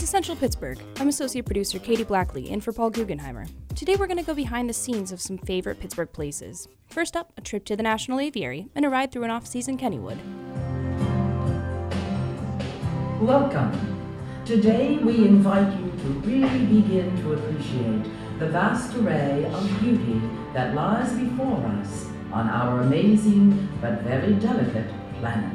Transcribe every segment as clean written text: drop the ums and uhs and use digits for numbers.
Central Pittsburgh. I'm Associate Producer Katie Blackley, in for Paul Guggenheimer. Today we're going to go behind the scenes of some favorite Pittsburgh places. First up, a trip to the National Aviary and a ride through an off-season Kennywood. Welcome. Today we invite you to really begin to appreciate the vast array of beauty that lies before us on our amazing but very delicate planet.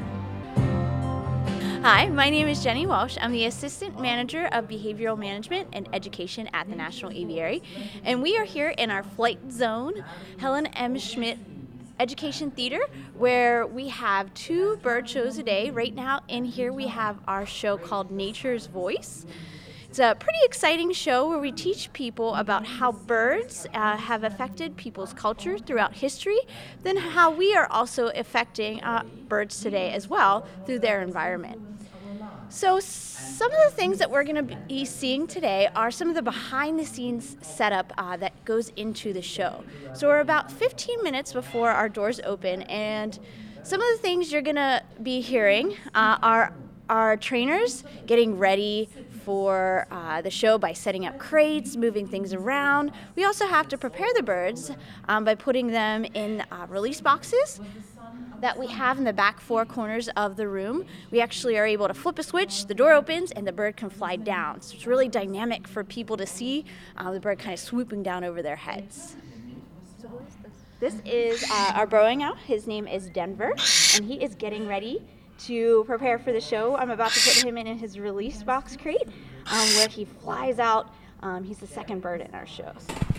Hi, my name is Jenny Walsh. I'm the Assistant Manager of Behavioral Management and Education at the National Aviary, and we are here in our Flight Zone, Helen M. Schmidt Education Theater, where we have 2 bird shows a day. Right now in here we have our show called Nature's Voice. It's a pretty exciting show where we teach people about how birds have affected people's culture throughout history, then how we are also affecting birds today as well through their environment. So some of the things that we're going to be seeing today are some of the behind-the-scenes setup that goes into the show. So we're about 15 minutes before our doors open, and some of the things you're going to be hearing are our trainers getting ready for the show by setting up crates, moving things around. We also have to prepare the birds by putting them in release boxes that we have in the back 4 corners of the room. We actually are able to flip a switch, the door opens, and the bird can fly down. So it's really dynamic for people to see the bird kind of swooping down over their heads. So who is this? This is our burrowing owl. His name is Denver, and he is getting ready to prepare for the show. I'm about to put him in his release box crate where he flies out. He's the second bird in our shows.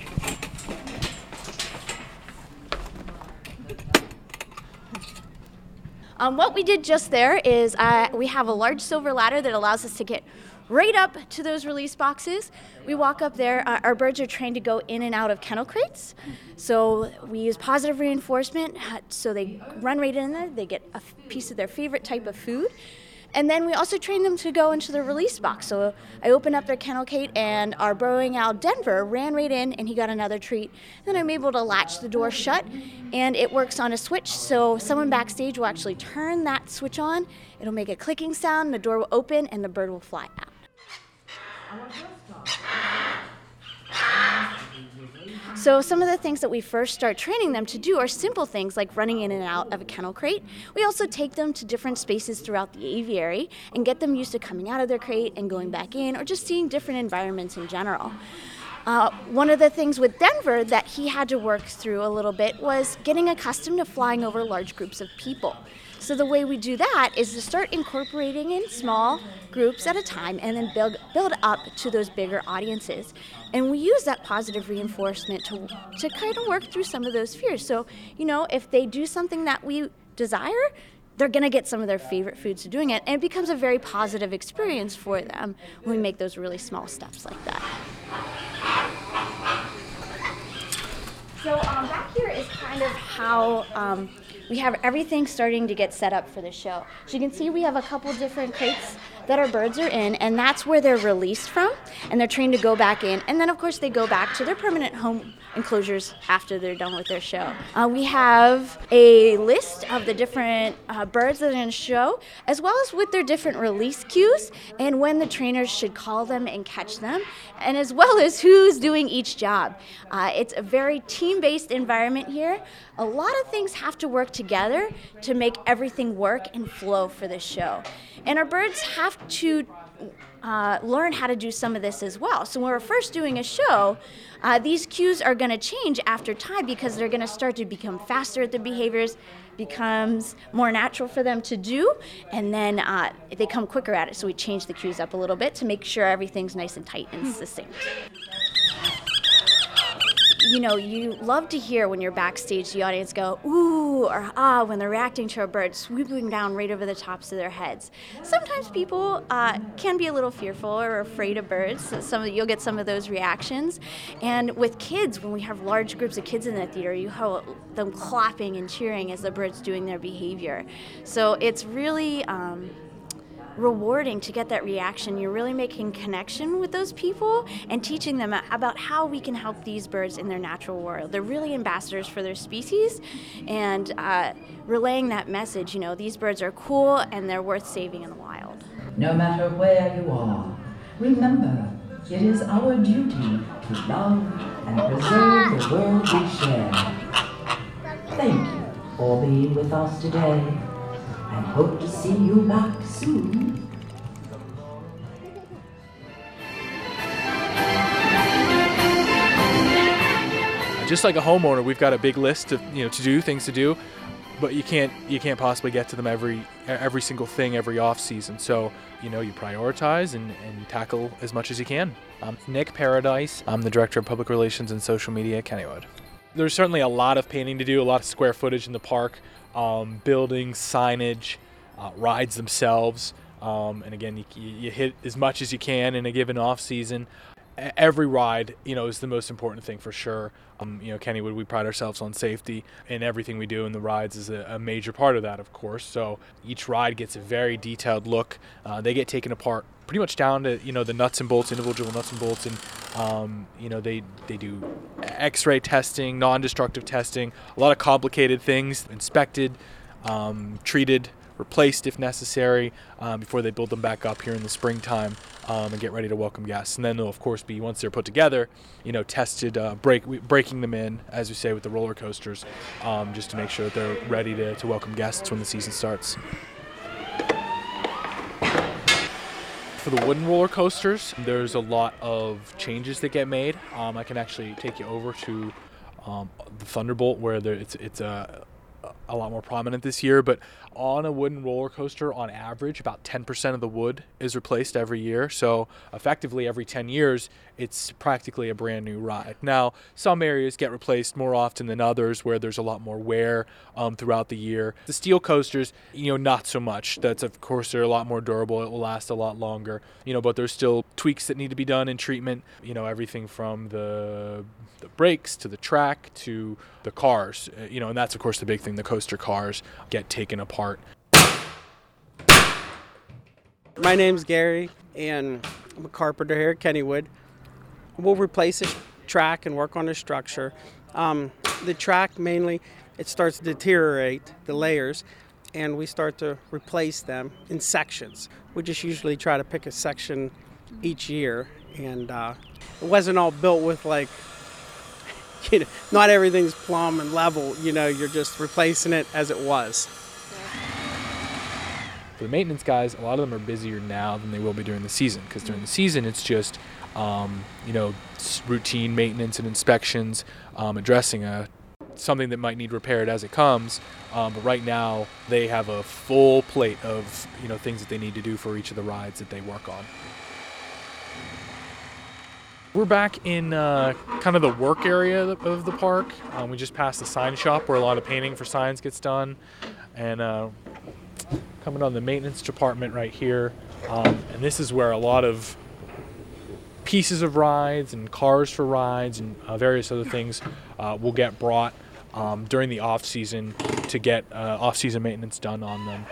What we did just there is we have a large silver ladder that allows us to get right up to those release boxes. We walk up there. Our birds are trained to go in and out of kennel crates. So we use positive reinforcement, so they run right in there. They get a piece of their favorite type of food. And then we also train them to go into the release box. So I opened up their kennel crate, and our burrowing owl, Denver, ran right in, and he got another treat. Then I'm able to latch the door shut, and it works on a switch. So someone backstage will actually turn that switch on. It'll make a clicking sound, the door will open, and the bird will fly out. So some of the things that we first start training them to do are simple things like running in and out of a kennel crate. We also take them to different spaces throughout the aviary and get them used to coming out of their crate and going back in, or just seeing different environments in general. One of the things with Denver that he had to work through a little bit was getting accustomed to flying over large groups of people. So the way we do that is to start incorporating in small groups at a time and then build up to those bigger audiences. And we use that positive reinforcement to kind of work through some of those fears. So, if they do something that we desire, they're going to get some of their favorite foods to doing it. And it becomes a very positive experience for them when we make those really small steps like that. So back here is kind of how we have everything starting to get set up for the show. So you can see we have a couple different crates that our birds are in, and that's where they're released from, and they're trained to go back in. And then, of course, they go back to their permanent home enclosures after they're done with their show. We have a list of the different birds that are in the show, as well as with their different release cues and when the trainers should call them and catch them, and as well as who's doing each job. It's a very team-based environment here. A lot of things have to work together to make everything work and flow for the show. And our birds have to learn how to do some of this as well. So when we're first doing a show, these cues are going to change after time because they're going to start to become faster at the behaviors, becomes more natural for them to do, and then they come quicker at it. So we change the cues up a little bit to make sure everything's nice and tight and succinct. You love to hear when you're backstage, the audience go, ooh, or ah, when they're reacting to a bird swooping down right over the tops of their heads. Sometimes people can be a little fearful or afraid of birds. So you'll get some of those reactions. And with kids, when we have large groups of kids in the theater, you have them clapping and cheering as the bird's doing their behavior. So it's really rewarding to get that reaction. You're really making connection with those people and teaching them about how we can help these birds in their natural world. They're really ambassadors for their species, and relaying that message, these birds are cool and they're worth saving in the wild. No matter where you are, Remember, it is our duty to love and preserve the world we share. Thank you for being with us today, and hope to see you back soon. Just like a homeowner, we've got a big list of things to do, but you can't possibly get to them every single thing every off season. So you prioritize and you tackle as much as you can. I'm Nick Paradise. I'm the Director of Public Relations and Social Media at Kennywood. There's certainly a lot of painting to do, a lot of square footage in the park, buildings, signage, rides themselves, and again, you hit as much as you can in a given off season. Every ride, is the most important thing for sure. Kennywood, we pride ourselves on safety, and everything we do in the rides is a major part of that, of course. So each ride gets a very detailed look. They get taken apart pretty much down to, the nuts and bolts, individual nuts and bolts, and, they do X-ray testing, non-destructive testing, a lot of complicated things, inspected, treated, replaced if necessary, before they build them back up here in the springtime and get ready to welcome guests. And then they'll, of course, be, once they're put together, tested, breaking them in, as we say, with the roller coasters, just to make sure that they're ready to welcome guests when the season starts. For the wooden roller coasters, there's a lot of changes that get made. I can actually take you over to the Thunderbolt, where it's a lot more prominent this year, but on a wooden roller coaster, on average, about 10% of the wood is replaced every year. So effectively, every 10 years, it's practically a brand new ride. Now, some areas get replaced more often than others, where there's a lot more wear throughout the year. The steel coasters, not so much. That's, of course, they're a lot more durable. It will last a lot longer, but there's still tweaks that need to be done in treatment. Everything from the brakes to the track to the cars, and that's, of course, the big thing. The coaster cars get taken apart. My name's Gary, and I'm a carpenter here at Kennywood. We'll replace the track and work on the structure. The track, mainly, it starts to deteriorate, the layers, and we start to replace them in sections. We just usually try to pick a section each year, and it wasn't all built with, not everything's plumb and level, you're just replacing it as it was. For the maintenance guys, a lot of them are busier now than they will be during the season, because during the season it's just, routine maintenance and inspections, addressing something that might need repaired as it comes. But right now they have a full plate of, things that they need to do for each of the rides that they work on. We're back in kind of the work area of the park. We just passed the sign shop where a lot of painting for signs gets done, and coming on the maintenance department right here, and this is where a lot of pieces of rides and cars for rides and various other things will get brought during the off season to get off-season maintenance done on them.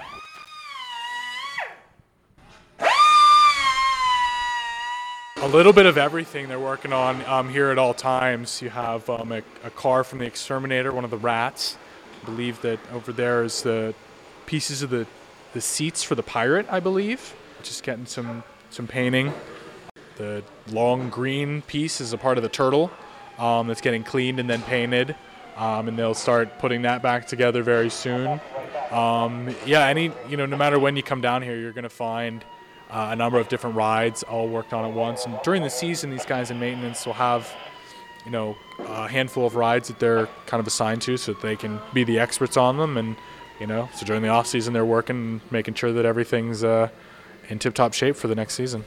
A little bit of everything they're working on here at all times. You have a car from the Exterminator, one of the rats. I believe that over there is the pieces of the seats for the pirate, I believe. Just getting some painting. The long green piece is a part of the turtle that's getting cleaned and then painted. And they'll start putting that back together very soon. No matter when you come down here, you're going to find a number of different rides all worked on at once. And during the season, these guys in maintenance will have, a handful of rides that they're kind of assigned to so that they can be the experts on them. And, so during the off season, they're working, making sure that everything's in tip-top shape for the next season.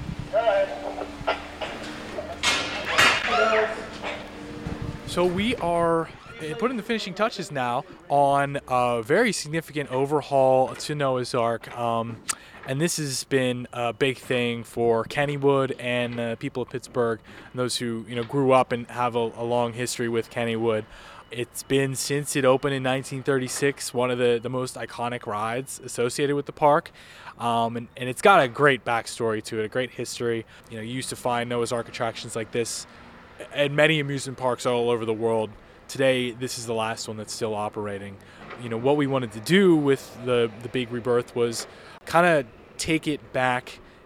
So we are putting the finishing touches now on a very significant overhaul to Noah's Ark. And this has been a big thing for Kennywood and people of Pittsburgh, and those who grew up and have a long history with Kennywood. It's been, since it opened in 1936, one of the most iconic rides associated with the park. And it's got a great backstory to it, a great history. You used to find Noah's Ark attractions like this at many amusement parks all over the world. Today, this is the last one that's still operating. What we wanted to do with the big rebirth was kind of take it back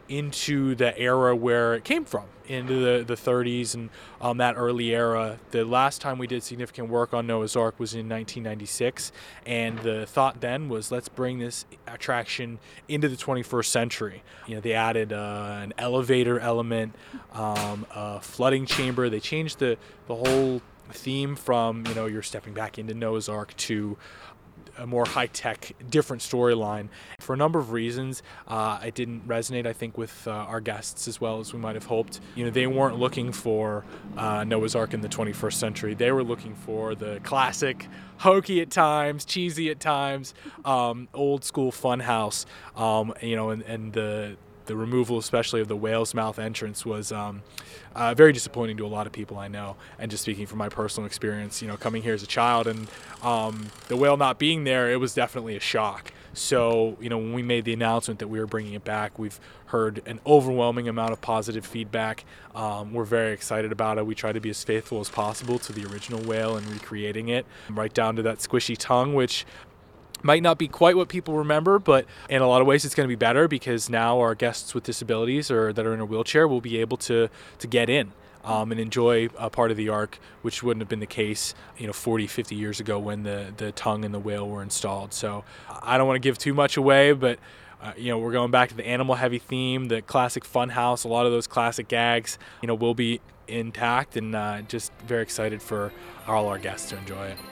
into the era where it came from, into the 30s and that early era. The last time we did significant work on Noah's Ark was in 1996, and the thought then was, let's bring this attraction into the 21st century. They added an elevator element, a flooding chamber. They changed the whole theme from, you're stepping back into Noah's Ark to a more high-tech, different storyline. For a number of reasons, it didn't resonate, I think, with our guests as well as we might have hoped. They weren't looking for Noah's Ark in the 21st century. They were looking for the classic, hokey at times, cheesy at times, old-school funhouse. And the removal, especially of the whale's mouth entrance, was very disappointing to a lot of people I know. And just speaking from my personal experience, coming here as a child and the whale not being there, it was definitely a shock. So, when we made the announcement that we were bringing it back, we've heard an overwhelming amount of positive feedback. We're very excited about it. We try to be as faithful as possible to the original whale and recreating it, right down to that squishy tongue, which might not be quite what people remember, but in a lot of ways it's going to be better, because now our guests with disabilities or that are in a wheelchair will be able to get in and enjoy a part of the Ark, which wouldn't have been the case 40, 50 years ago when the tongue and the whale were installed. So I don't want to give too much away, but we're going back to the animal-heavy theme, the classic funhouse. A lot of those classic gags will be intact, and just very excited for all our guests to enjoy it.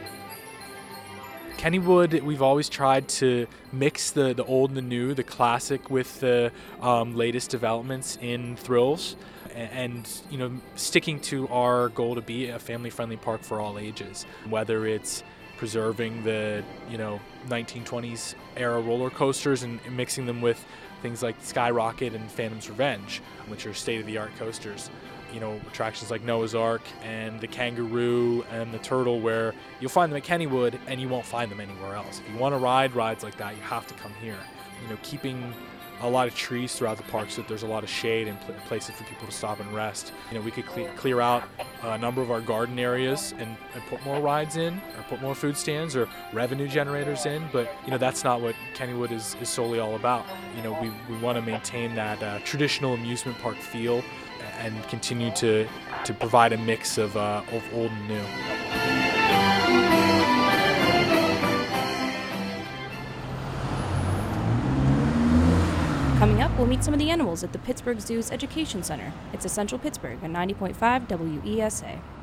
Kennywood, we've always tried to mix the old and the new, the classic with the latest developments in thrills, and sticking to our goal to be a family-friendly park for all ages. Whether it's preserving the 1920s era roller coasters and mixing them with things like Skyrocket and Phantom's Revenge, which are state-of-the-art coasters. Attractions like Noah's Ark and the Kangaroo and the Turtle, where you'll find them at Kennywood and you won't find them anywhere else. If you want to ride rides like that, you have to come here. Keeping a lot of trees throughout the park so that there's a lot of shade and places for people to stop and rest. We could clear out a number of our garden areas and put more rides in, or put more food stands or revenue generators in, but that's not what Kennywood is solely all about. We want to maintain that traditional amusement park feel and continue to provide a mix of old and new. Coming up, we'll meet some of the animals at the Pittsburgh Zoo's Education Center. It's Essential Pittsburgh on 90.5 WESA.